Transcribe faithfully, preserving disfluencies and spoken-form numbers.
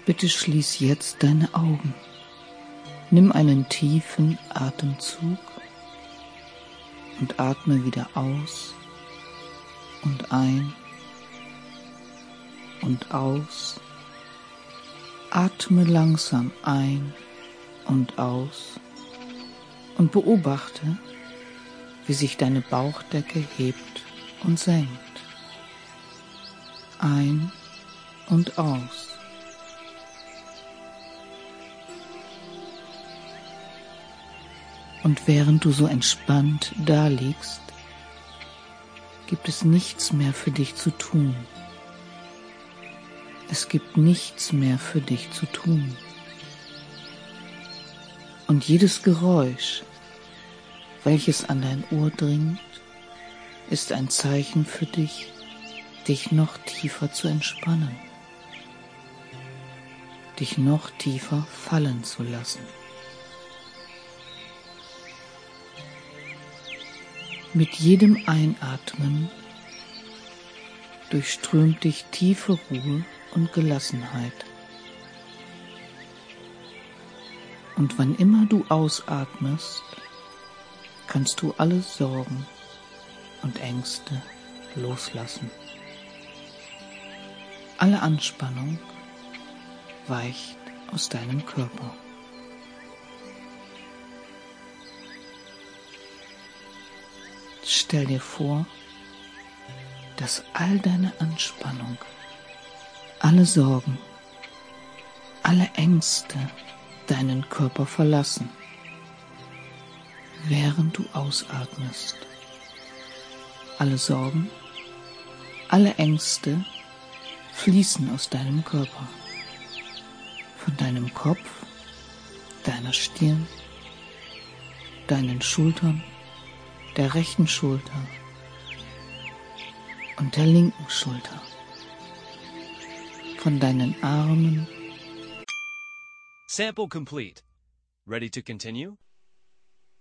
Bitte schließ jetzt deine Augen. Nimm einen tiefen Atemzug und atme wieder aus und ein und aus. Atme langsam ein und aus und beobachte, wie sich deine Bauchdecke hebt und senkt. Ein und aus. Und während du so entspannt daliegst, gibt es nichts mehr für dich zu tun. Es gibt nichts mehr für dich zu tun. Und jedes Geräusch, welches an dein Ohr dringt, ist ein Zeichen für dich, dich noch tiefer zu entspannen, dich noch tiefer fallen zu lassen. Mit jedem Einatmen durchströmt dich tiefe Ruhe und Gelassenheit. Und wann immer du ausatmest, kannst du alle Sorgen und Ängste loslassen. Alle Anspannung weicht aus deinem Körper. Stell dir vor, dass all deine Anspannung, alle Sorgen, alle Ängste deinen Körper verlassen, während du ausatmest. Alle Sorgen, alle Ängste fließen aus deinem Körper, von deinem Kopf, deiner Stirn, deinen Schultern, der rechten Schulter und der linken Schulter, von deinen Armen. Sample complete. Ready to continue?